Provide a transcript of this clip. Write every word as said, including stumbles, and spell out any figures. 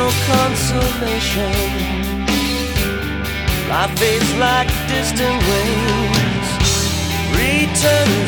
no consolation. Life fades like distant waves, returning